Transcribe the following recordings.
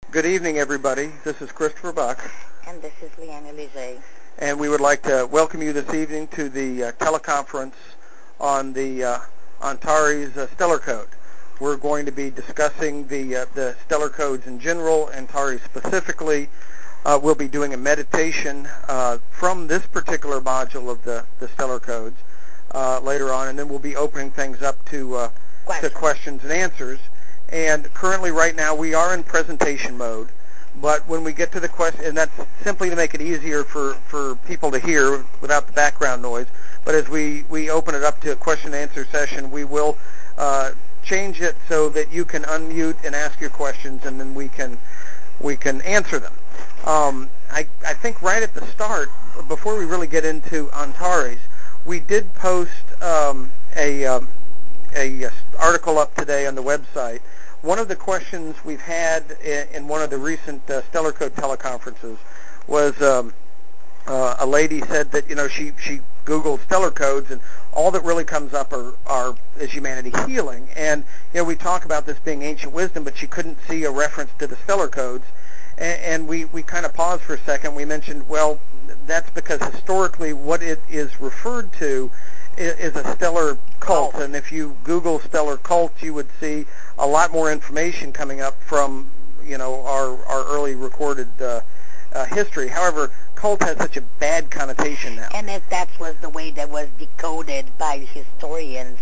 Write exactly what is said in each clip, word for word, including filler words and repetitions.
Good evening, everybody. This is Christopher Buck, And this is Leanna Leger. and we would like to welcome you this evening to the uh, teleconference on the uh, Antares uh, Stellar Code. We're going to be discussing the uh, the stellar codes in general, Antares specifically. Uh, we'll be doing a meditation uh, from this particular module of the, the stellar codes uh, later on, and then we'll be opening things up to uh, to questions and answers. And currently, right now, we are in presentation mode. But when we get to the question, and that's simply to make it easier for, for people to hear without the background noise. But as we, we open it up to a question and answer session, we will uh, change it so that you can unmute and ask your questions, and then we can we can answer them. Um, I, I think right at the start, before we really get into Antares, we did post um, a, um, a, a article up today on the website. One of the questions we've had in, in one of the recent uh, Stellar Code teleconferences was um, uh, a lady said that, you know, she, she Googled stellar codes, and all that really comes up are, are is humanity healing. And, you know, we talk about this being ancient wisdom, but she couldn't see a reference to the stellar codes. And, and we, we kind of paused for a second. We mentioned, well, that's because historically what it is referred to is, is a stellar cult. And if you Google stellar cult, you would see a lot more information coming up from, you know, our, our early recorded uh, uh, history. However, cult has such a bad connotation now. And if that was the way that was decoded by historians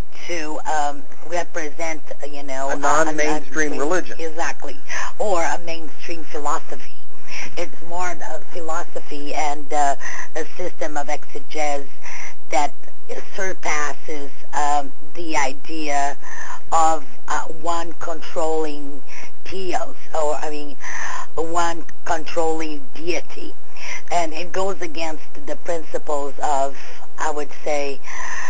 to um, represent, you know, a non-mainstream a, a, religion. Exactly. Or a mainstream philosophy. It's more a philosophy and uh, a system of exegesis that surpasses um, the idea of uh, one controlling theos, or I mean, one controlling deity. And it goes against the principles of, I would say,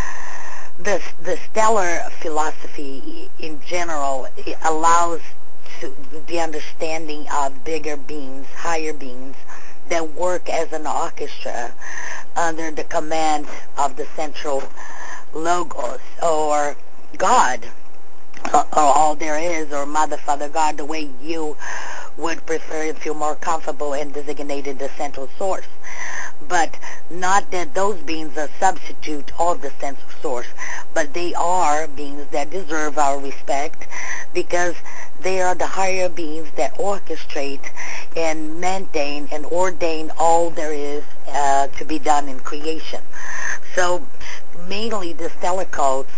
the, the stellar philosophy in general. It allows to the understanding of bigger beings, higher beings, that work as an orchestra under the command of the central logos, or God, or all there is, or Mother, Father, God, the way you would prefer and feel more comfortable in designating the central source. But not that those beings are substitute of the central source, but they are beings that deserve our respect because they are the higher beings that orchestrate and maintain and ordain all there is uh, to be done in creation. So mainly the stellar cults,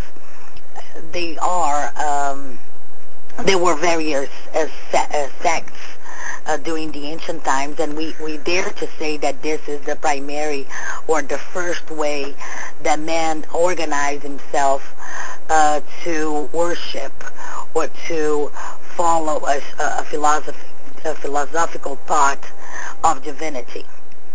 they are, um, there were various uh, se- uh, sects uh, during the ancient times, and we, we dare to say that this is the primary or the first way that man organized himself uh, to worship or to follow a, a, philosophy, a philosophical thought of divinity.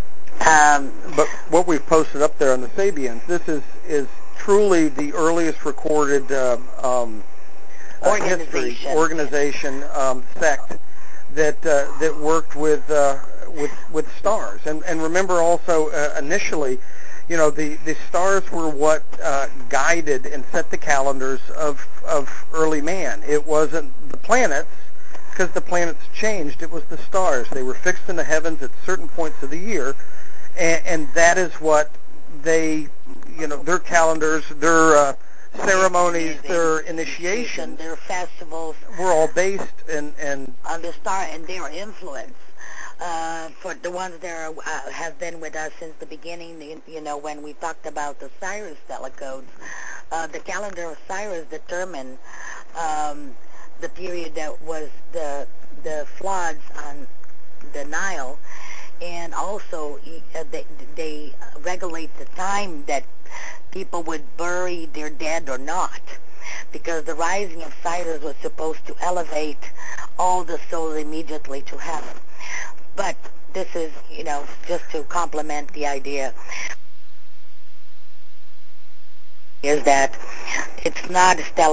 Um, but what we've posted up there on the Sabians, this is, is truly the earliest recorded uh, um, uh, organization, history, organization um, sect that uh, that worked with uh, with with stars. And and remember also uh, initially, you know, the, the stars were what uh, guided and set the calendars of of early man. It wasn't the planets, because the planets changed. It was the stars. They were fixed in the heavens at certain points of the year, and, and that is what they, you know, their calendars, their uh, ceremonies, their initiations, their festivals were all based in, in on the star and their influence. Uh, for the ones that are, uh, have been with us since the beginning, you know, when we talked about the Cyrus stellar codes, uh, the calendar of Cyrus determined um, the period that was the the floods on the Nile, and also uh, they, they regulate the time that people would bury their dead or not, because the rising of Cyrus was supposed to elevate all the souls immediately to heaven. But this is, you know, just to complement the idea, is that it's not a stellar.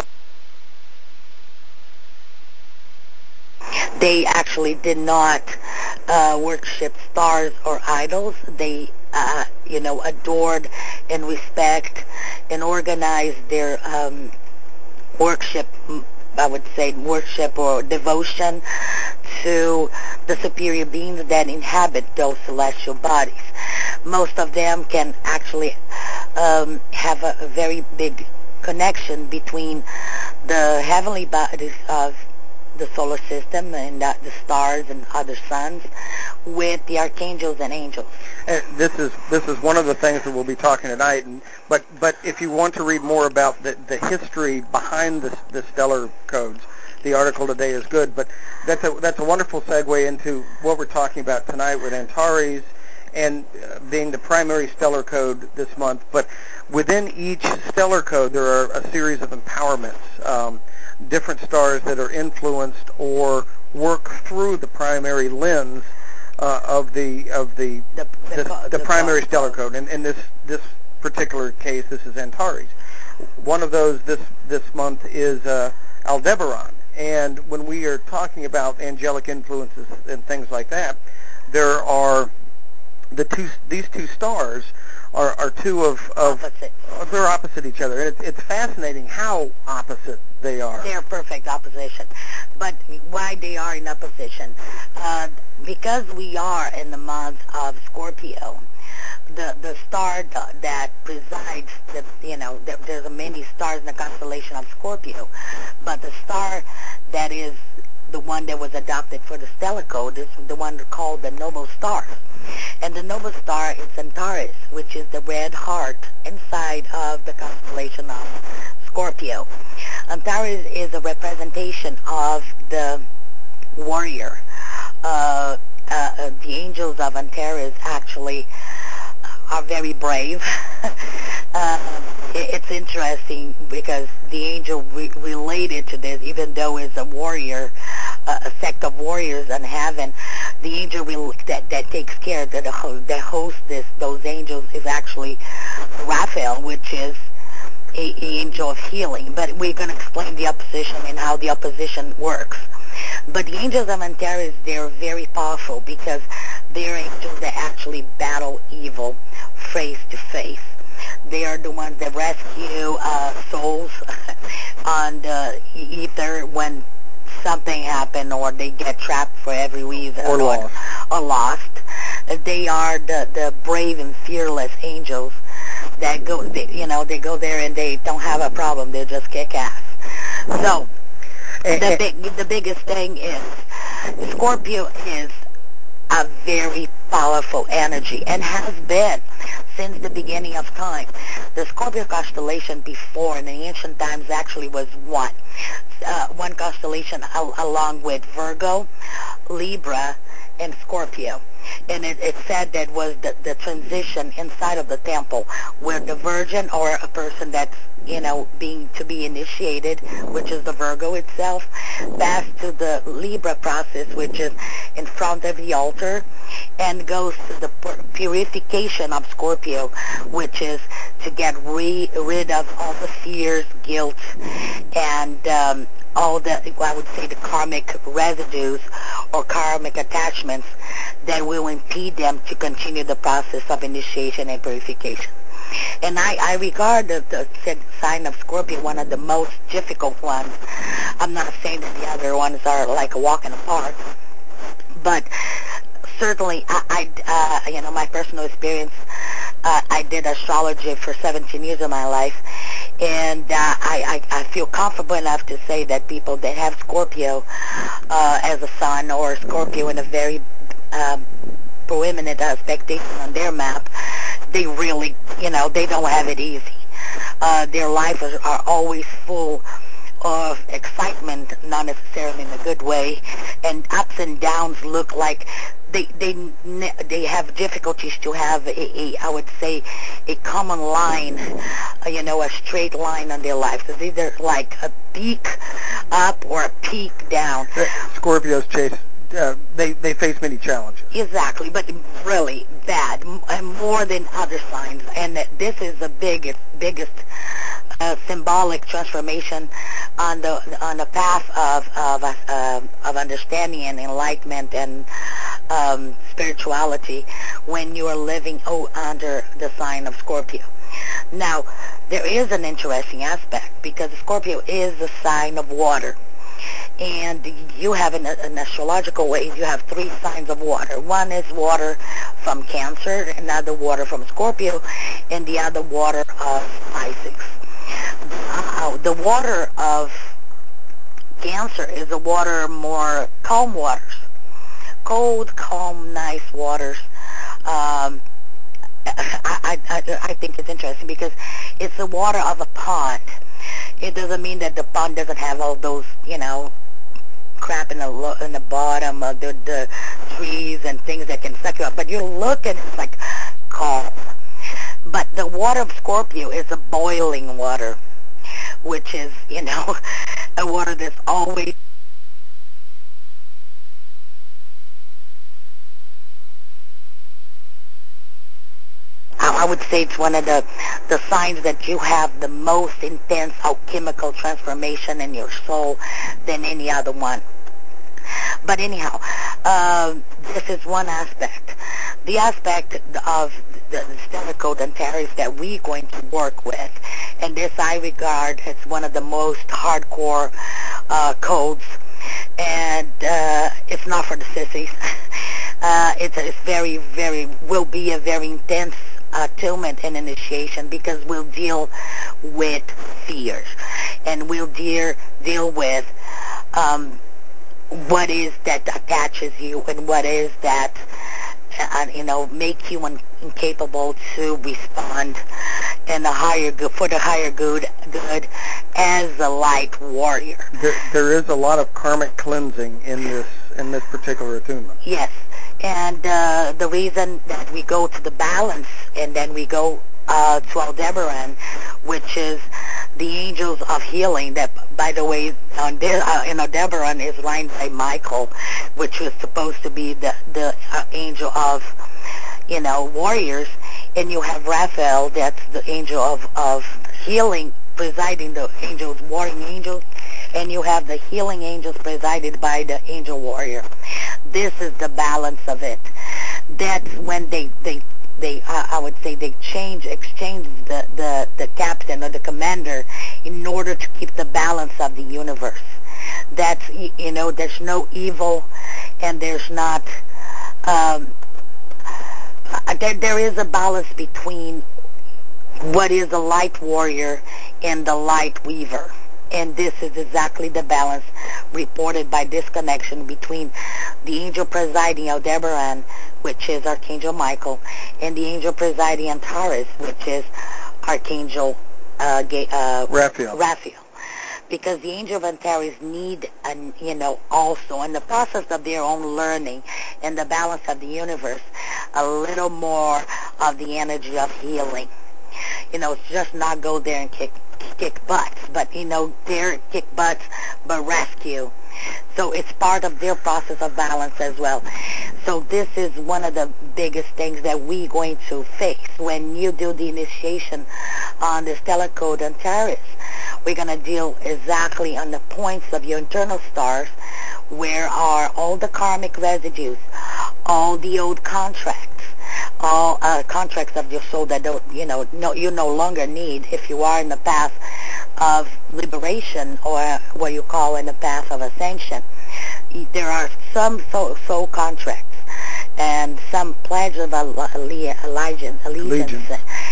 They actually did not uh, worship stars or idols. They, uh, you know, adored and respect and organized their um, worship I would say, worship or devotion to the superior beings that inhabit those celestial bodies. Most of them can actually um, have a, a very big connection between the heavenly bodies of the solar system and uh, the stars and other suns with the archangels and angels. And this is this is one of the things that we'll be talking tonight. And, but but if you want to read more about the, the history behind the, the stellar codes, the article today is good. But that's a that's a wonderful segue into what we're talking about tonight with Antares and uh, being the primary stellar code this month. But within each stellar code, there are a series of empowerments. Um, different stars that are influenced or work through the primary lens uh, of the of the the, the, the, co- the the primary co- stellar code. And in this this particular case, this is Antares. One of those this this month is uh, Aldebaran. And when we are talking about angelic influences and things like that, there are the two these two stars are, are two of, of opposite. they're opposite each other. And it's, it's fascinating how opposite they are. They're perfect opposition. But why they are in opposition? Uh, because we are in the month of Scorpio, the the star th- that presides, the, you know, there, there's many stars in the constellation of Scorpio, but the star that is the one that was adopted for the stellar code is the one called the noble star. And the noble star is Antares, which is the red heart inside of the constellation of Scorpio. Antares is a representation of the warrior. Uh, uh, uh, the angels of Antares actually are very brave. uh, it, it's interesting because the angel re- related to this, even though it's a warrior, uh, a sect of warriors in heaven, the angel re- that, that takes care, that, that hosts this, those angels is actually Raphael, which is a, a angel of healing. But we're going to explain the opposition and how the opposition works. But the angels of Antares, they're very powerful because they're angels that actually battle evil face to face. They are the ones that rescue uh, souls on the ether when something happened or they get trapped for every reason. Or lost. Or lost. They are the, the brave and fearless angels that go, they, you know, they go there and they don't have a problem. They just kick ass. So, the big, the biggest thing is Scorpio is a very powerful energy and has been since the beginning of time. The Scorpio constellation before in the ancient times actually was one. Uh, one constellation al- along with Virgo, Libra, and Scorpio. And it, it said that was the, the transition inside of the temple where the virgin or a person that's, you know, being to be initiated, which is the Virgo itself, passed to the Libra process, which is in front of the altar, and goes to the purification of Scorpio, which is to get re- rid of all the fears, guilt, and um, all the, I would say, the karmic residues or karmic attachments that will impede them to continue the process of initiation and purification. And I, I regard the, the sign of Scorpio one of the most difficult ones. I'm not saying that the other ones are like a walk in the park, but certainly, I, I uh, you know, my personal experience, uh, I did astrology for seventeen years of my life, and uh, I, I, I feel comfortable enough to say that people that have Scorpio uh, as a sun or Scorpio in a very um, proeminent aspectation on their map, they really, you know, they don't have it easy. Uh, their lives are, are always full of excitement, not necessarily in a good way, and ups and downs look like they they they have difficulties to have a, a I would say a common line, uh, you know, a straight line on their lives. It's either like a peak up or a peak down. Scorpios chase. Uh, they they face many challenges. Exactly, but really bad, m- and more than other signs. And this is the biggest biggest uh, symbolic transformation on the on the path of of uh, of understanding and enlightenment and um, spirituality when you are living oh, under the sign of Scorpio. Now, there is an interesting aspect because Scorpio is a sign of water. And you have, in an astrological way, you have three signs of water. One is water from Cancer, another water from Scorpio, and the other water of Pisces. Uh, the water of Cancer is the water more calm waters. Cold, calm, nice waters. Um, I, I, I think it's interesting because it's the water of a pond. It doesn't mean that the pond doesn't have all those, you know, crap in the lo- in the bottom of the, the trees and things that can suck you up. But you look and it's like calm. But the water of Scorpio is a boiling water, which is, you know, a water that's always I would say it's one of the, the signs that you have the most intense alchemical transformation in your soul than any other one. But anyhow, uh, this is one aspect. The aspect of the, the stellar code Antares that we're going to work with, and this I regard as one of the most hardcore uh, codes, and uh, it's not for the sissies. uh, it's, it's very, very, will be a very intense attunement and initiation because we'll deal with fears, and we'll deal, deal with um, what is that attaches you and what is that, uh, you know, make you un- incapable to respond in the higher good, for the higher good, good as a light warrior. There, there is a lot of karmic cleansing in this in this particular attunement. Yes, and uh, the reason that we go to the balance and then we go uh, to Aldebaran, which is the angels of healing, that, by the way, on De- uh, in Aldebaran is lined by Michael, which was supposed to be the, the uh, angel of, you know, warriors, and you have Raphael, that's the angel of, of healing, presiding the angels, warring angels, and you have the healing angels presided by the angel warrior. This is the balance of it. That's when they, they they, uh, I would say, they change, exchange the, the, the captain or the commander in order to keep the balance of the universe. That's, you know, there's no evil and there's not, um, there, there is a balance between what is a light warrior and the light weaver. And this is exactly the balance reported by this connection between the angel presiding Aldebaran, which is Archangel Michael, and the angel presiding Antares, which is Archangel uh, uh, Raphael. Raphael. Because the angel of Antares need, an, you know, also in the process of their own learning and the balance of the universe, a little more of the energy of healing. You know, just not go there and kick kick butts, but, you know, dare kick butts, but rescue. So it's part of their process of balance as well. So this is one of the biggest things that we're going to face when you do the initiation on the Stellar Code Antares. We're going to deal exactly on the points of your internal stars, where are all the karmic residues, all the old contracts, all uh, contracts of your soul that don't, you know, no, you no longer need if you are in the path of liberation or what you call in the path of ascension. There are some soul, soul contracts and some pledges of allegiance, allegiance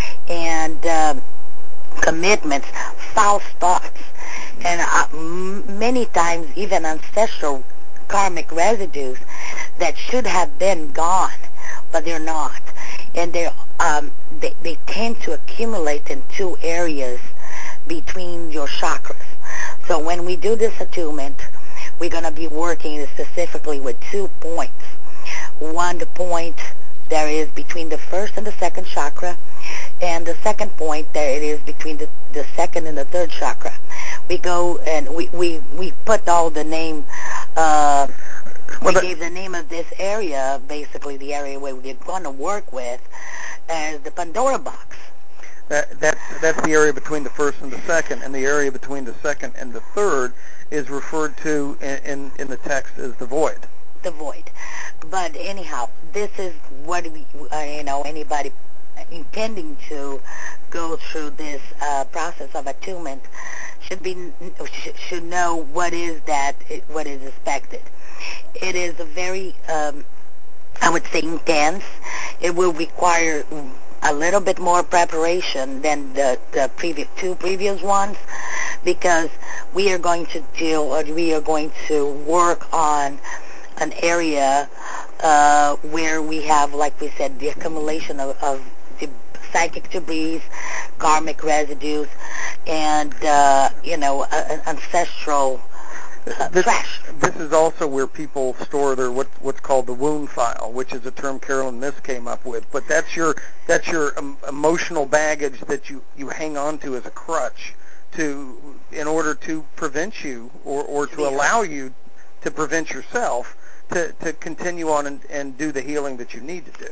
and um, commitments, false thoughts, and uh, m- many times even ancestral karmic residues that should have been gone, but they're not. And they're, um, they, they tend to accumulate in two areas between your chakras. So when we do this attunement, we're going to be working specifically with two points. One point there is between the first and the second chakra, and the second point there it is between the, the second and the third chakra. We go and we, we, we put all the name, uh, we gave the name of this area, basically the area where we're going to work with, as the Pandora box. That, that's, that's the area between the first and the second, and the area between the second and the third is referred to in, in, in the text as the void. The void. But anyhow, this is what we, uh, you know, anybody intending to go through this uh, process of attunement should be should know what is that what is expected. It is a very um, I would say intense. It will require a little bit more preparation than the, the previous two previous ones, because we are going to deal or we are going to work on an area uh, where we have, like we said, the accumulation of, of the psychic debris, karmic residues, and uh, you know, uh, ancestral uh, this, trash. This is also where people store their what, what's called the wound file, which is a term Carolyn Miss came up with. But that's your that's your um, emotional baggage that you, you hang on to as a crutch to in order to prevent you or, or to allow you to prevent yourself to, to continue on and, and do the healing that you need to do.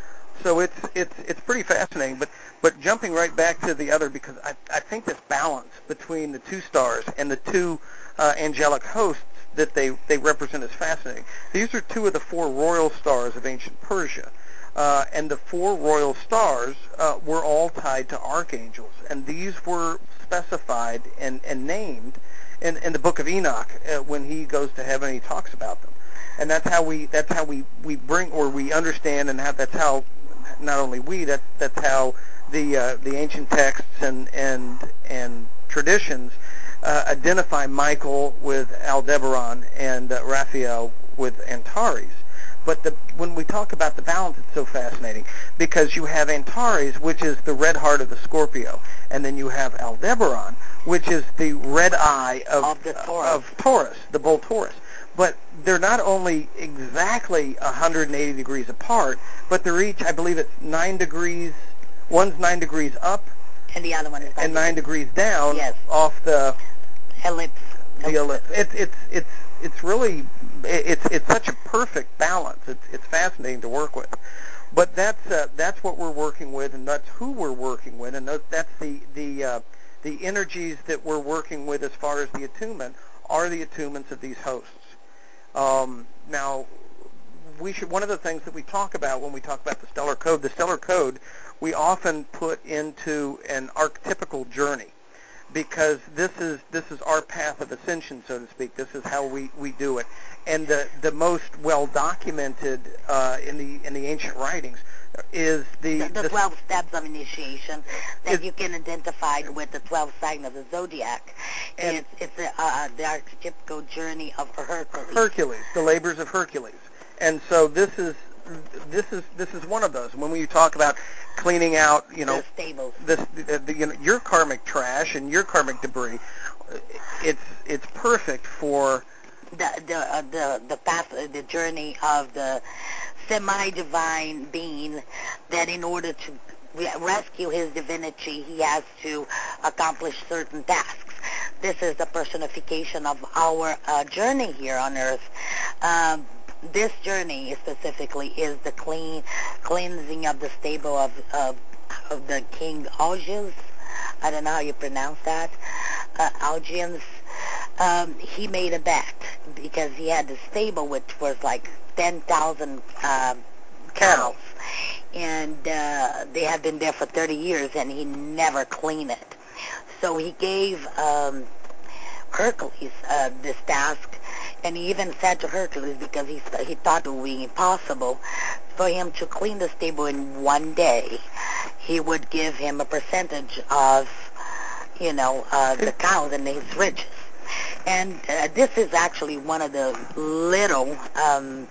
So it's it's it's pretty fascinating. But but jumping right back to the other, because I, I think this balance between the two stars and the two uh, angelic hosts that they, they represent is fascinating. These are two of the four royal stars of ancient Persia. Uh, and the four royal stars uh, were all tied to archangels. And these were specified and, and named in, in the book of Enoch uh, when he goes to heaven and he talks about them. And that's how we that's how we, we bring or we understand, and how, that's how not only we that's that's how the uh, the ancient texts and and and traditions uh, identify Michael with Aldebaran and uh, Raphael with Antares. But the, when we talk about the balance, it's so fascinating because you have Antares, which is the red heart of the Scorpio, and then you have Aldebaran, which is the red eye of, of, the Taurus. of Taurus, the bull Taurus. But they're not only exactly one hundred eighty degrees apart, but they're each, I believe it's nine degrees, one's nine degrees up, and the other one is and nine degrees down yes. off the ellipse. The ellipse. It's it's it's it's really it's it's such a perfect balance. It's it's fascinating to work with. But that's uh, that's what we're working with, and that's who we're working with, and that's the the uh, the energies that we're working with as far as the attunement are the attunements of these hosts. Um, now, we should. One of the things that we talk about when we talk about the stellar code, the stellar code, we often put into an archetypical journey, because this is this is our path of ascension, so to speak. This is how we, we do it, and the the most well documented uh, in the in the ancient writings is the the, the, the twelve steps of initiation that it, you can identify with the twelve signs of the zodiac. And it's it's a, uh, the archetypical journey of Hercules. Hercules, the labors of Hercules, and so this is this is this is one of those. When we talk about cleaning out, you know, the stables, this the, the, you know, your karmic trash and your karmic debris, it's it's perfect for the the uh, the the path, uh, the journey of the semi-divine being, that in order to re- rescue his divinity, he has to accomplish certain tasks. This is the personification of our uh, journey here on Earth. Um, this journey specifically is the clean cleansing of the stable of, of, of the King Augeas. I don't know how you pronounce that. Uh, Augeans. Um, he made a bet because he had the stable, which was like ten thousand uh, cows, and uh, they had been there for thirty years, and he never cleaned it. So he gave um, Hercules uh, this task, and he even said to Hercules, because he he thought it would be impossible for him to clean the stable in one day, he would give him a percentage of, you know, uh, the cows and his riches. And uh, this is actually one of the little um,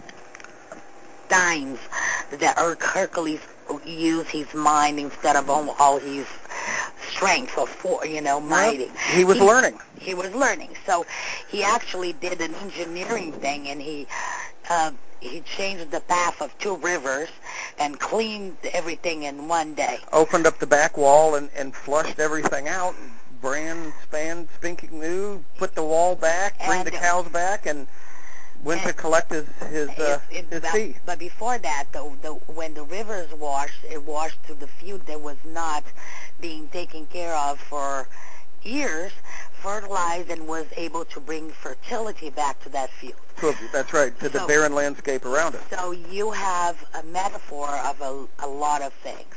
times that Her- Hercules used his mind instead of all, all his strength or, for, you know, mighty. Well, he was he, learning. He was learning. So he actually did an engineering thing, and he uh, he changed the path of two rivers and cleaned everything in one day. Opened up the back wall and, and flushed everything out. Brand span spinking new, put the wall back, bring and, the cows back, and went and to collect his his, uh, it, it, his well, fee. But before that, the, the, when the rivers washed, it washed to the field that was not being taken care of for years, fertilized, and was able to bring fertility back to that field. So that's right, to the So, barren landscape around it. So you have a metaphor of a, a lot of things.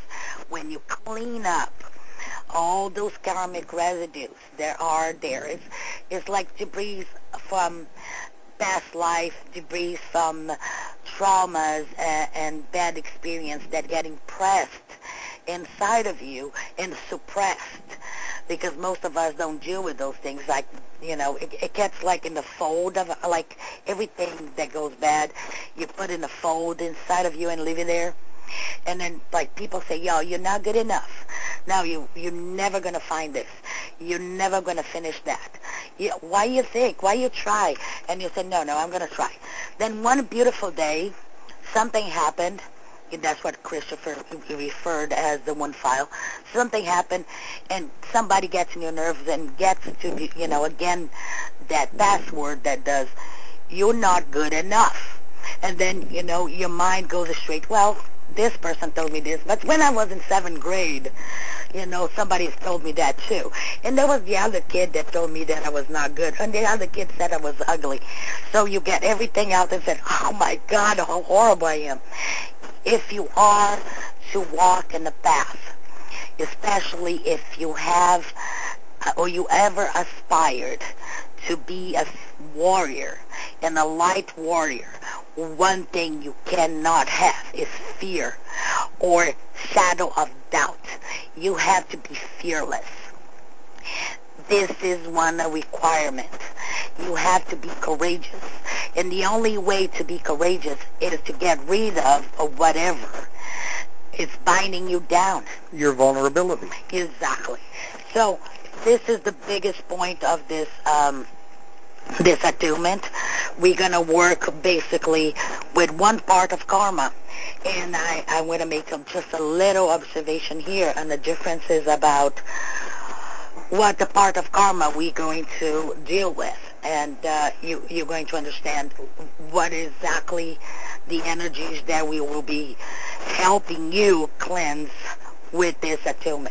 when you clean up all those karmic residues there are there, it's, it's like debris from past life, debris from traumas and, and bad experience that get impressed inside of you and suppressed, because most of us don't deal with those things. Like, you know, it, it gets like in the fold of, like everything that goes bad, you put in a fold inside of you and leave it there. And then, like, people say, yo, you're not good enough. No, you, you're never going to find this. You're never going to finish that. You, why you think? Why you try? And you say, no, no, I'm going to try. Then one beautiful day, something happened. That's what Christopher referred as the one file. Something happened, and somebody gets in your nerves and gets to, you know, again, that password that does, you're not good enough. And then, you know, your mind goes straight, well, this person told me this, but when I was in seventh grade, you know, somebody told me that too. And there was the other kid that told me that I was not good, and the other kid said I was ugly. So you get everything out and said, oh my God, how horrible I am. If you are to walk in the path, especially if you have or you ever aspired to be a warrior and a light warrior, one thing you cannot have is fear or shadow of doubt. You have to be fearless. This is one requirement. You have to be courageous. And the only way to be courageous is to get rid of or whatever is binding you down. Your vulnerability. Exactly. So this is the biggest point of this um, this attunement. We're going to work basically with one part of karma. And I, I'm going to make a, just a little observation here on the differences about what the part of karma we're going to deal with. And uh, you, you're going to understand what exactly the energies that we will be helping you cleanse with this attunement.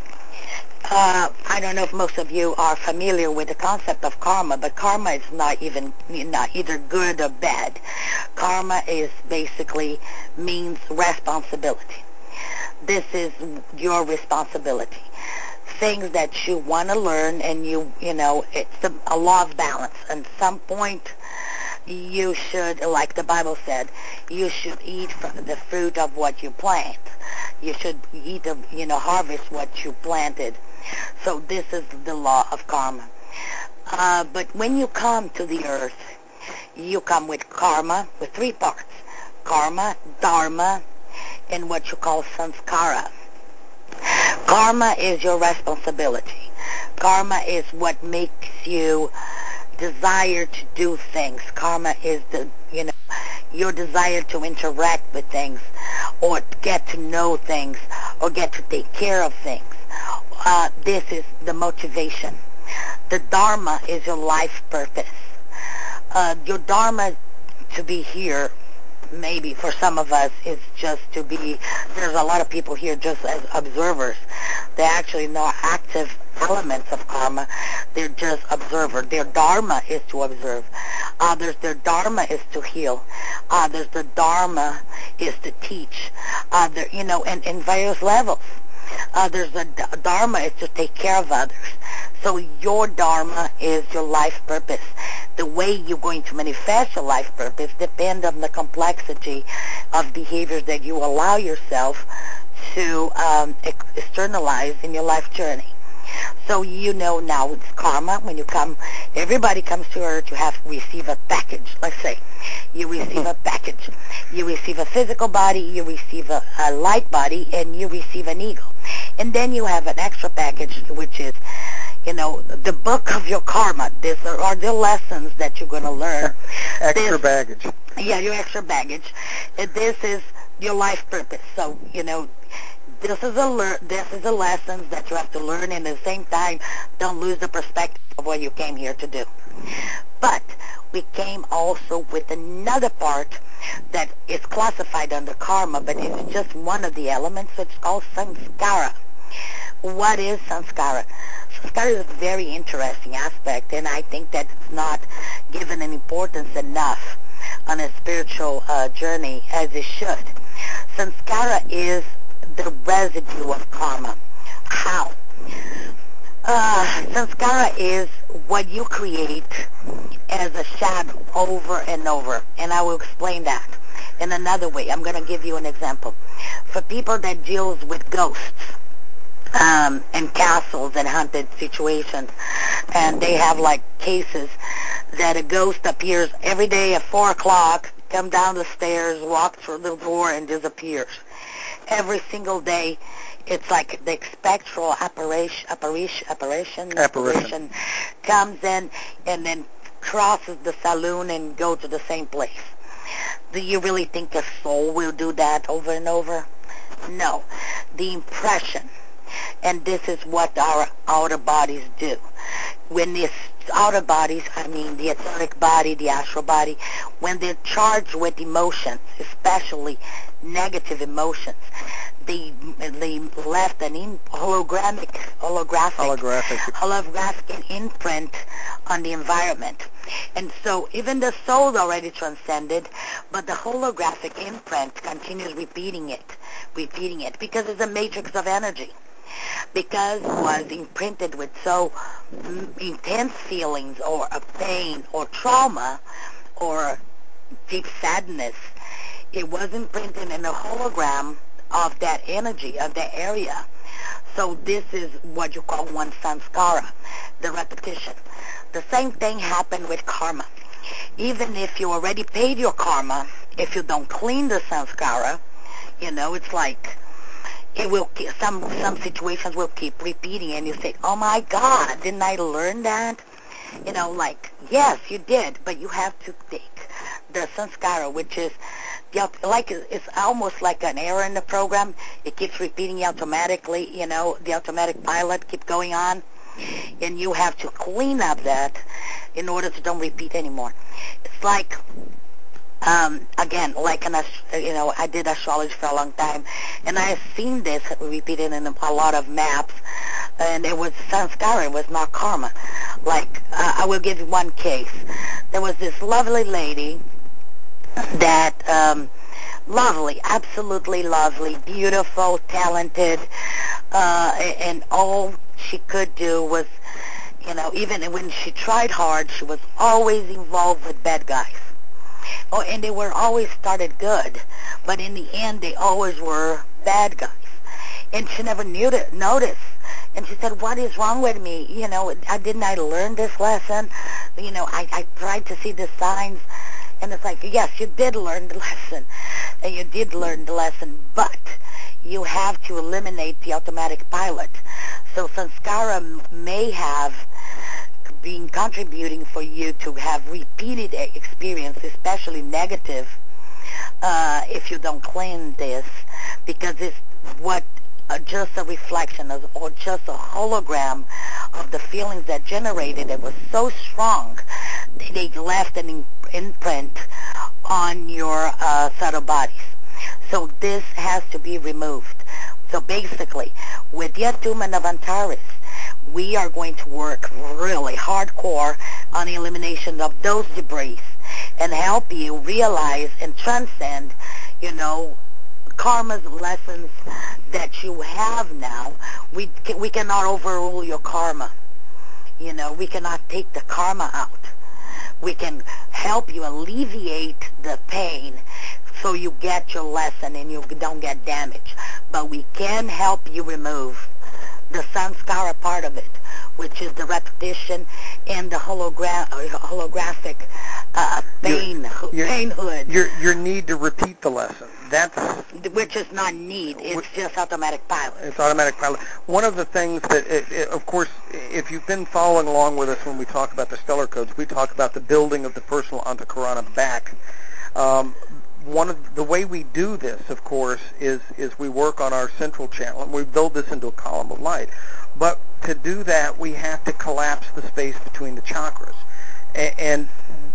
Uh, I don't know if most of you are familiar with the concept of karma, but karma is not even not either good or bad. Karma is basically means responsibility. This is your responsibility. Things that you want to learn, and you you know it's a, a law of balance. At some point, you should, like the Bible said, you should eat from the fruit of what you plant. You should eat, of, you know, harvest what you planted. So this is the law of karma. Uh, but when you come to the earth, you come with karma, with three parts: karma, dharma, and what you call samskara. Karma is your responsibility. Karma is what makes you desire to do things. Karma is the, you know, your desire to interact with things, or get to know things, or get to take care of things. Uh, this is the motivation. The dharma is your life purpose. Uh, your dharma to be here, maybe for some of us, is just to be, there's a lot of people here just as observers. They're actually not active elements of karma. They're just observer. Their dharma is to observe. Others, their dharma is to heal. Others, their dharma is to teach. Other, you know, in, in various levels. Others, the dharma is to take care of others. So your dharma is your life purpose. The way you're going to manifest your life purpose depends on the complexity of behaviors that you allow yourself to um, externalize in your life journey. So you know now it's karma. When you come, everybody comes to earth, you have to receive a package. Let's say you receive a package. You receive a physical body, you receive a, a light body, and you receive an ego. And then you have an extra package, which is, you know, the book of your karma. These are, are the lessons that you're going to learn. Extra this, baggage. Yeah, your extra baggage. And this is your life purpose. So, you know, this is a lear- this is the lessons that you have to learn, and at the same time, don't lose the perspective of what you came here to do. But we came also with another part that is classified under karma, but it's just one of the elements. It's called samskara. What is samskara? Samskara is a very interesting aspect, and I think that it's not given an importance enough on a spiritual uh, journey as it should. Samskara is the residue of karma. How? Uh, Sanskara is what you create as a shadow over and over, and I will explain that in another way. I'm going to give you an example. For people that deals with ghosts um, and castles and haunted situations, and they have like cases that a ghost appears every day at four o'clock, come down the stairs, walk through the door, and disappears. Every single day, it's like the spectral apparition, apparition, apparition, apparition comes in and then crosses the saloon and go to the same place. Do you really think a soul will do that over and over? No. The impression, and this is what our outer bodies do. When these outer bodies, I mean the etheric body, the astral body, when they're charged with emotions, especially negative emotions, they, they left an in, hologramic, holographic, holographic, holographic imprint on the environment. And so even the soul already transcended, but the holographic imprint continues repeating it, repeating it, because it's a matrix of energy. Because it was imprinted with so intense feelings or a pain or trauma or deep sadness, it was imprinted in a hologram of that energy, of that area. So this is what you call one sanskara, the repetition. The same thing happened with karma. Even if you already paid your karma, if you don't clean the sanskara, you know, it's like it will keep, some some situations will keep repeating, and you say, oh my God, didn't I learn that? You know, like, yes, you did, but you have to take the sanskara, which is the, like it's almost like an error in the program. It keeps repeating automatically, you know, the automatic pilot keep going on, and you have to clean up that in order to don't repeat anymore. It's like, um, again, like an, you know, I did astrology for a long time, and I have seen this repeated in a lot of maps, and it was sanskara, it was not karma. Like, uh, I will give you one case. There was this lovely lady that, um, lovely, absolutely lovely, beautiful, talented, uh, and all she could do was, you know, even when she tried hard, she was always involved with bad guys. Oh, and they were always started good, but in the end, they always were bad guys. And she never knew to notice. And she said, what is wrong with me? You know, I, didn't I learn this lesson? You know, I, I tried to see the signs. And it's like, yes, you did learn the lesson. And you did learn the lesson, but you have to eliminate the automatic pilot. So sanskara may have been contributing for you to have repeated experience, especially negative, uh, if you don't clean this, because it's what uh, just a reflection of, or just a hologram of the feelings that generated it was so strong, they left an imprint on your uh, subtle bodies. So this has to be removed. So basically, with the attunement of Antares, we are going to work really hardcore on the elimination of those debris and help you realize and transcend, you know, karma's lessons that you have now. We can, we cannot overrule your karma. You know, we cannot take the karma out. We can help you alleviate the pain so you get your lesson and you don't get damaged. But we can help you remove the sanskara part of it, which is the repetition and the hologra- holographic uh, pain, your, your, painhood. Your, your need to repeat the lesson. That's which is not need. It's just automatic pilot. It's automatic pilot. One of the things that, it, it, of course, if you've been following along with us when we talk about the stellar codes, we talk about the building of the personal Antakarana back. Um, one of the way we do this, of course, is is we work on our central channel and we build this into a column of light. But to do that, we have to collapse the space between the chakras. And, and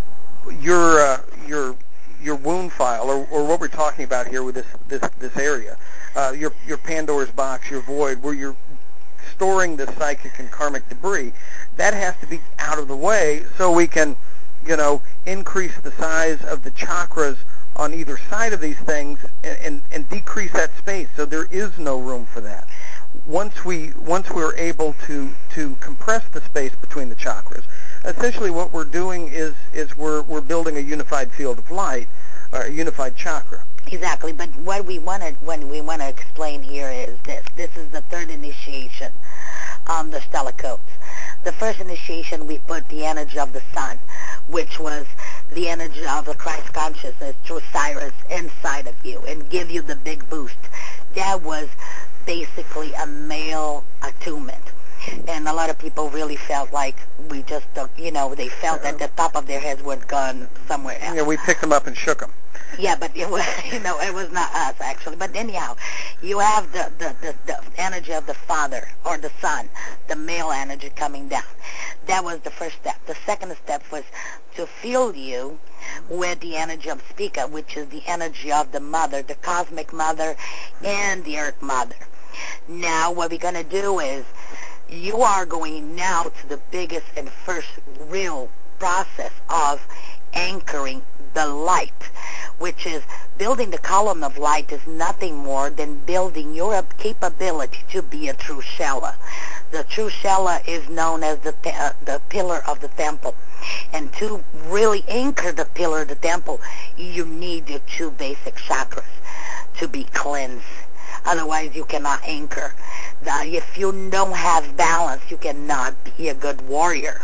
your uh, your your wound file, or, or what we're talking about here with this this this area, uh, your your Pandora's box, your void, where you're storing the psychic and karmic debris, that has to be out of the way so we can, you know, increase the size of the chakras on either side of these things and, and, and decrease that space so there is no room for that. Once we once we're able to to compress the space between the chakras, essentially what we're doing is is we're we're building a unified field of light, or a unified chakra. Exactly, but what we want to when we want to explain here is this. This is the third initiation on the stellar codes. The first initiation, we put the energy of the sun, which was the energy of the Christ consciousness through Cyrus inside of you and give you the big boost. That was basically a male attunement. And a lot of people really felt like we just, don't, you know, they felt that the top of their heads was gone somewhere else. Yeah, we picked them up and shook them. Yeah, but it was, you know, it was not us actually. But anyhow, you have the, the, the, the energy of the father or the son, the male energy coming down. That was the first step. The second step was to fill you with the energy of Spica, which is the energy of the mother, the cosmic mother and the earth mother. Now what we're going to do is you are going now to the biggest and first real process of anchoring the light, which is building the column of light is nothing more than building your capability to be a true Shella. The true Shella is known as the uh, the pillar of the temple. And to really anchor the pillar of the temple, you need your two basic chakras to be cleansed. Otherwise, you cannot anchor. The, if you don't have balance, you cannot be a good warrior.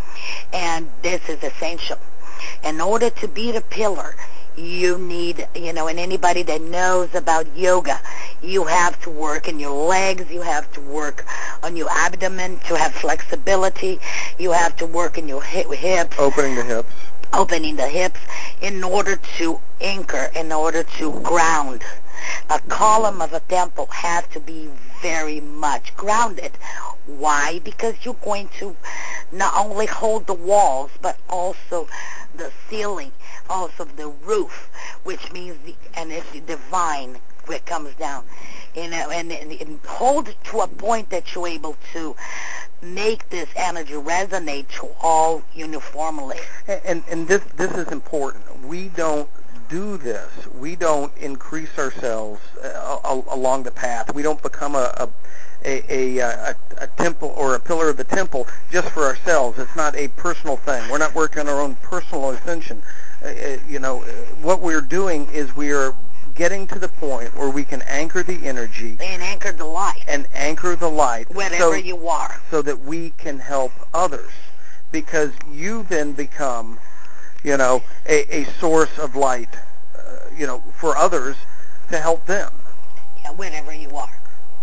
And this is essential. In order to be the pillar, you need, you know, and anybody that knows about yoga, you have to work in your legs, you have to work on your abdomen to have flexibility, you have to work in your hip, hips. Opening the hips. Opening the hips in order to anchor, in order to ground. A column of a temple has to be very much grounded. Why? Because you're going to not only hold the walls, but also the ceiling, also the roof, which means the, and it's the divine that comes down, you know, and, and, and hold it to a point that you're able to make this energy resonate to all uniformly. And, and, and this this is important. We don't do this. We don't increase ourselves uh, along the path. We don't become a, a A, a, a, a temple or a pillar of the temple just for ourselves. It's not a personal thing. We're not working on our own personal ascension. Uh, uh, you know, what we're doing is we are getting to the point where we can anchor the energy and anchor the light and anchor the light wherever so, you are, so that we can help others. Because you then become, you know, a, a source of light, uh, you know, for others to help them. Yeah, wherever you are.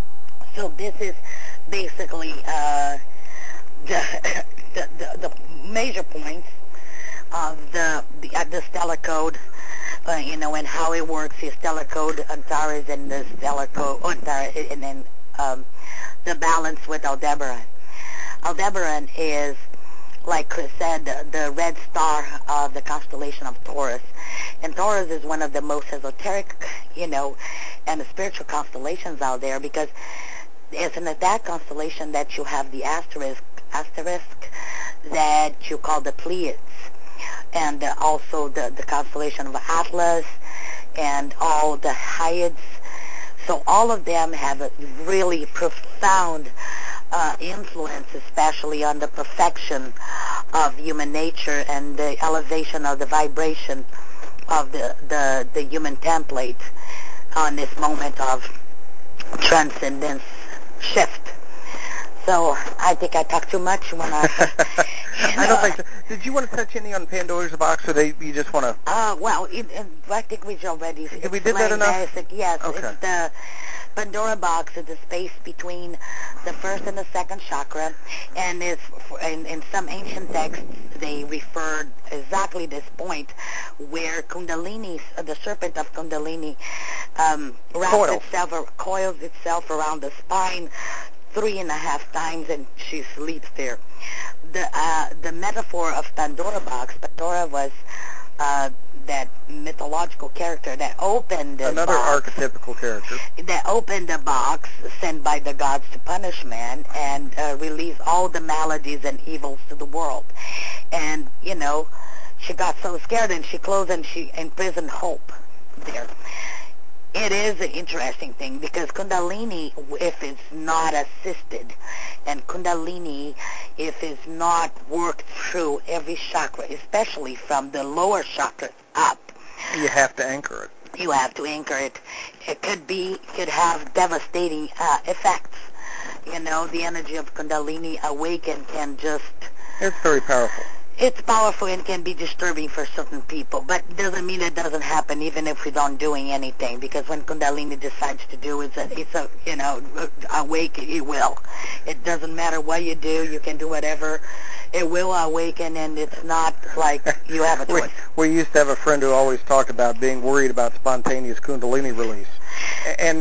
So this is basically uh, the, the, the the major points of the the, uh, the stellar code, uh, you know, and how it works. The stellar code, Antares, and the stellar code, Antares, and then um, the balance with Aldebaran. Aldebaran is, like Chris said, the, the red star of the constellation of Taurus. And Taurus is one of the most esoteric, you know, and the spiritual constellations out there, because it's in that constellation that you have the asterisk, asterisk that you call the Pleiades, and uh, also the, the constellation of Atlas, and all the Hyades. So all of them have a really profound uh, influence, especially on the perfection of human nature and the elevation of the vibration of the, the, the human template on this moment of transcendence shift. So I think I talked too much when I... You know, I don't think so. Did you want to touch any on Pandora's box, or they, you just want to... Uh, well, it, it, I think we already... Did we did that enough? Basic. Yes, okay. It's the Pandora box is the space between the first and the second chakra, and is in, in some ancient texts they referred exactly this point where Kundalini, the serpent of Kundalini, um, wraps Coil. itself, or coils itself around the spine three and a half times, and she sleeps there. The uh, the metaphor of Pandora box, Pandora was uh, that mythological character that opened the Another box, archetypical character. that opened the box sent by the gods to punish man and uh, release all the maladies and evils to the world. And, you know, she got so scared and she closed and she imprisoned hope there. It is an interesting thing because Kundalini, if it's not assisted, and Kundalini, if it's not worked through every chakra, especially from the lower chakras up, you have to anchor it. You have to anchor it. It could be, could have devastating uh, effects. You know, the energy of Kundalini awaken can just... It's very powerful. It's powerful and can be disturbing for certain people, but it doesn't mean it doesn't happen even if we don't doing anything, because when Kundalini decides to do it, it's a, it's a you know, awake, it will. It doesn't matter what you do, you can do whatever. It will awaken, and it's not like you have a choice. We, we used to have a friend who always talked about being worried about spontaneous Kundalini release. And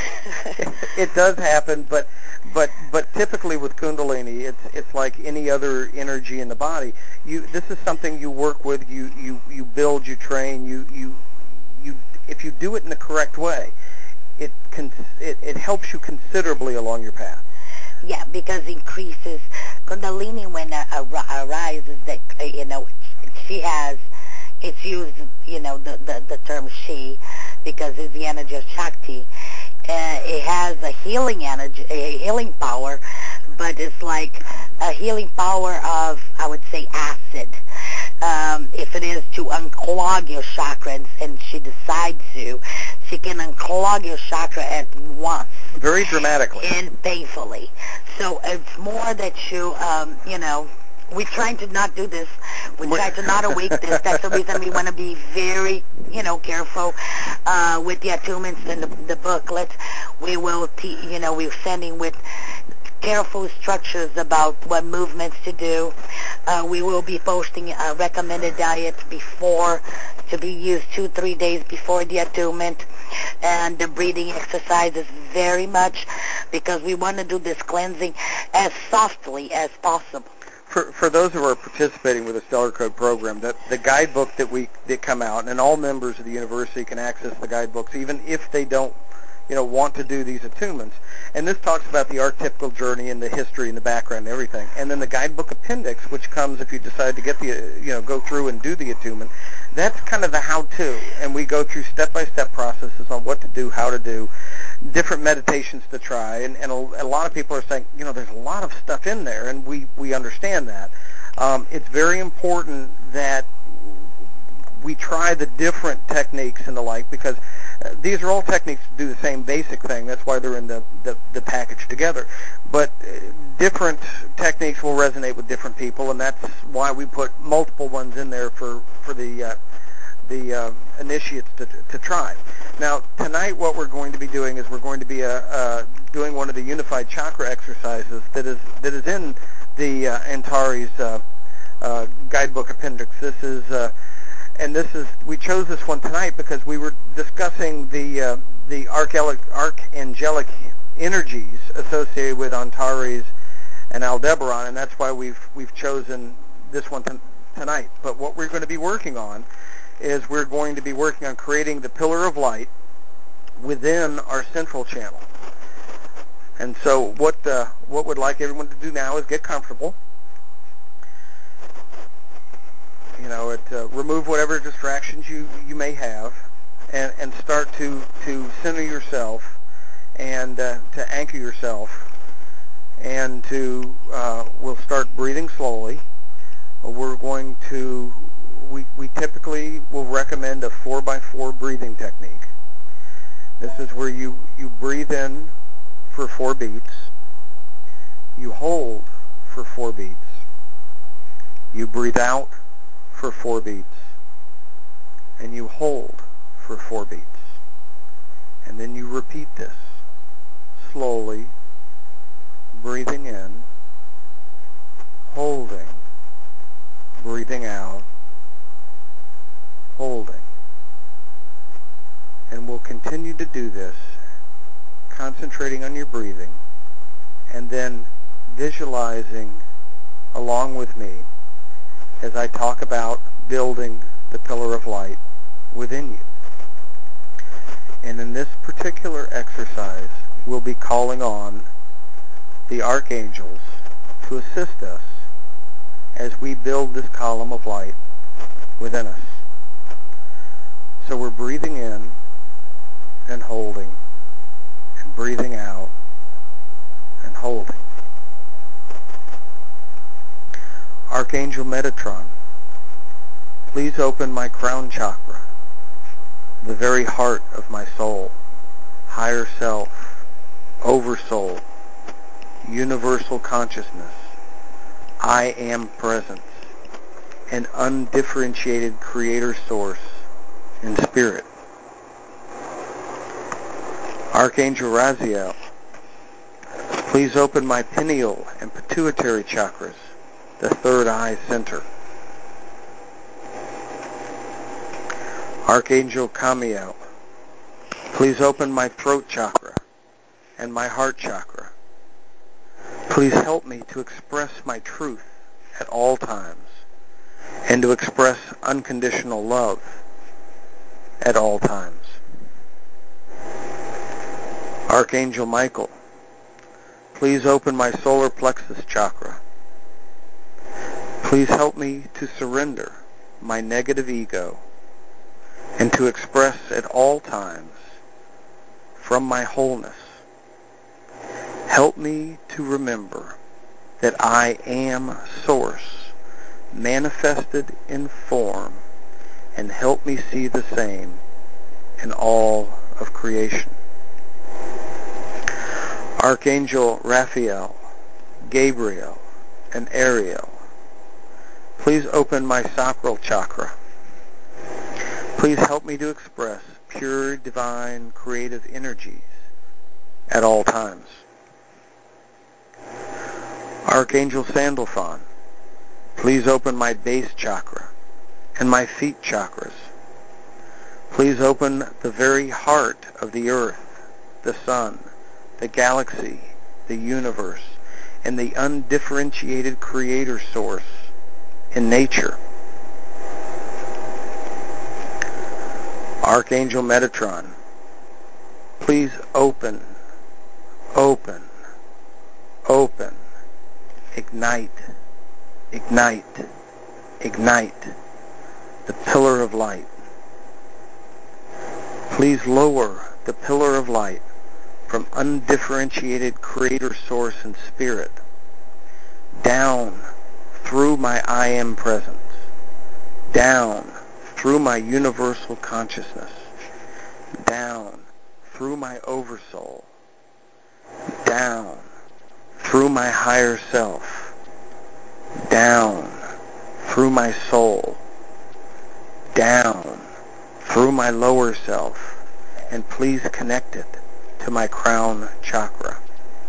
it does happen, but but but typically with Kundalini, it's it's like any other energy in the body. You this is something you work with. You you you build. You train. You you you. If you do it in the correct way, it can it, it helps you considerably along your path. Yeah, because increases Kundalini when uh, ar- arises. That uh, you know, she has. It's used, you know, the, the, the term she, because it's the energy of Shakti. Uh, it has a healing energy, a healing power, but it's like a healing power of, I would say, acid. Um, if it is to unclog your chakra, and, and she decides to, she can unclog your chakra at once. Very dramatically. And painfully. So it's more that you, um, you know, we're trying to not do this. We try to not awake this. That's the reason we want to be very, you know, careful uh, with the attunements and the, the booklet. We will, te- you know, we're sending with careful structures about what movements to do. Uh, we will be posting a recommended diet before, to be used two, three days before the attunement, and the breathing exercises very much, because we want to do this cleansing as softly as possible. For, for those who are participating with the Stellar Code program, that the guidebook that we that come out, and all members of the university can access the guidebooks, even if they don't, you know, want to do these attunements. And this talks about the archetypical journey and the history and the background and everything. And then the guidebook appendix, which comes if you decide to get the, you know, go through and do the attunement. That's kind of the how-to, and we go through step-by-step processes on what to do, how to do, different meditations to try, and, and a, a lot of people are saying, you know, there's a lot of stuff in there, and we, we understand that. Um, it's very important that we try the different techniques and the like, because uh, these are all techniques to do the same basic thing. That's why they're in the, the, the package together. But uh, different techniques will resonate with different people, and that's why we put multiple ones in there for, for the uh, the uh, initiates to, to try. Now, tonight what we're going to be doing is we're going to be uh, uh, doing one of the unified chakra exercises that is that is in the uh, Antares uh, uh, guidebook appendix. This is uh, and this is we chose this one tonight because we were discussing the uh, the archangelic, archangelic energies associated with Antares and Aldebaran, and that's why we've we've chosen this one t- tonight. But what we're going to be working on is we're going to be working on creating the pillar of light within our central channel. And so what uh, what we'd like everyone to do now is get comfortable. You know, it, uh, remove whatever distractions you, you may have, and, and start to, to center yourself and uh, to anchor yourself. And to uh, we'll start breathing slowly. We're going to We, we typically will recommend a four by four breathing technique. This is where you, you breathe in for four beats, you hold for four beats, you breathe out for four beats, and you hold for four beats. And then you repeat this slowly, breathing in, holding, breathing out, holding. And we'll continue to do this, concentrating on your breathing, and then visualizing along with me as I talk about building the pillar of light within you. And in this particular exercise, we'll be calling on the archangels to assist us as we build this column of light within us. So we're breathing in and holding, and breathing out and holding. Archangel Metatron, please open my crown chakra, the very heart of my soul, higher self, oversoul, universal consciousness, I am presence, an undifferentiated creator source in spirit. Archangel Raziel, please open my pineal and pituitary chakras, the third eye center. Archangel Kamiel, please open my throat chakra and my heart chakra. Please help me to express my truth at all times and to express unconditional love at all times. Archangel Michael, please open my solar plexus chakra. Please help me to surrender my negative ego and to express at all times from my wholeness. Help me to remember that I am Source, manifested in form, and help me see the same in all of creation. Archangel Raphael, Gabriel, and Ariel, please open my sacral chakra. Please help me to express pure, divine, creative energies at all times. Archangel Sandalphon, please open my base chakra and my feet chakras. Please open the very heart of the earth, the sun, the galaxy, the universe, and the undifferentiated creator source in nature. Archangel Metatron, please open, open, open, ignite, ignite, ignite the pillar of light. Please lower the pillar of light from undifferentiated creator source and spirit down through my I am presence, down through my universal consciousness, down through my oversoul, down through my higher self, down through my soul, down through my lower self, and please connect it to my crown chakra.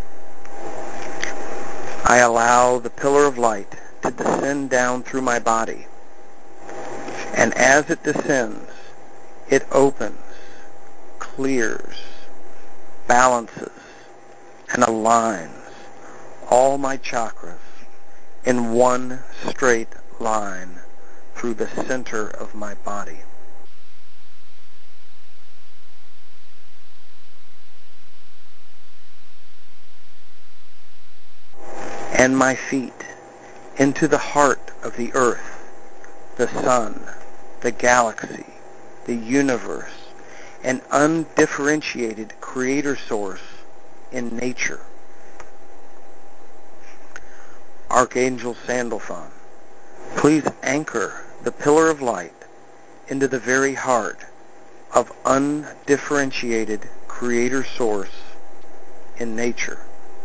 I allow the pillar of light to descend down through my body, and as it descends, it opens, clears, balances, and aligns all my chakras in one straight line through the center of my body. And my feet into the heart of the earth, the sun, the galaxy, the universe, an undifferentiated creator source in nature. Archangel Sandalphon, please anchor the pillar of light into the very heart of undifferentiated creator source in nature.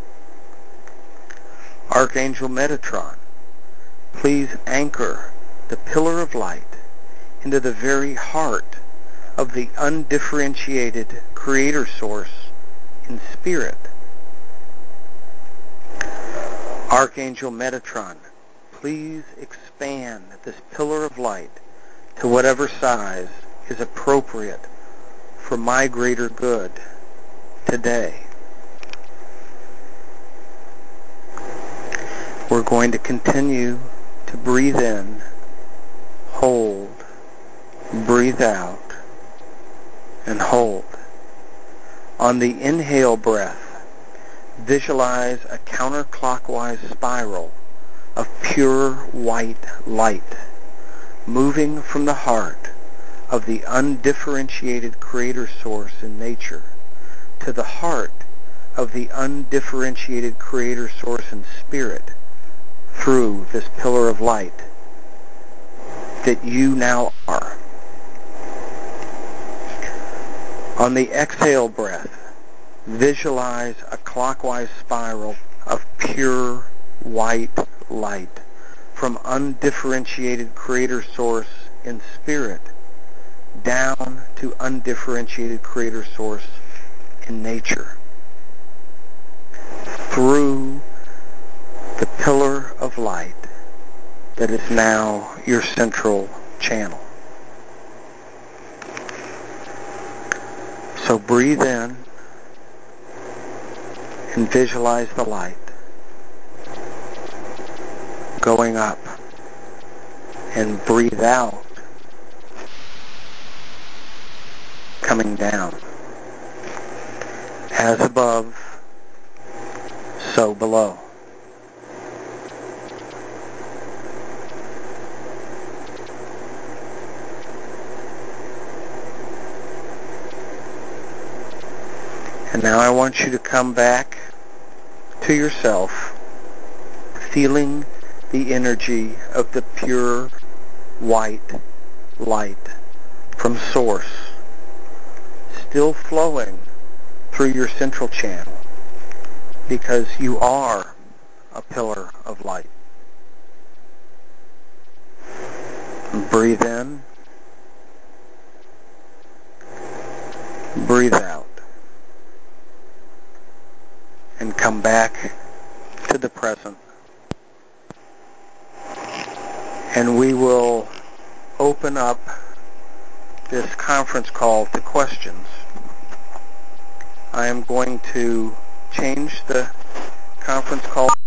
Archangel Metatron, please anchor the pillar of light into the very heart of the undifferentiated creator source in spirit. Archangel Metatron, please expand this pillar of light to whatever size is appropriate for my greater good today. We're going to continue to breathe in, hold, breathe out, and hold. On the inhale breath, visualize a counterclockwise spiral of pure white light moving from the heart of the undifferentiated creator source in nature to the heart of the undifferentiated creator source in spirit through this pillar of light that you now are. On the exhale breath, visualize a clockwise spiral of pure white light from undifferentiated creator source in spirit down to undifferentiated creator source in nature through the pillar of light that is now your central channel. So breathe in and visualize the light going up, and breathe out, coming down. As above, so below. And now I want you to come back to yourself, feeling the energy of the pure white light from source still flowing through your central channel, because you are a pillar of light. Breathe in, breathe out, and come back to the present. And we will open up this conference call to questions. I am going to change the conference call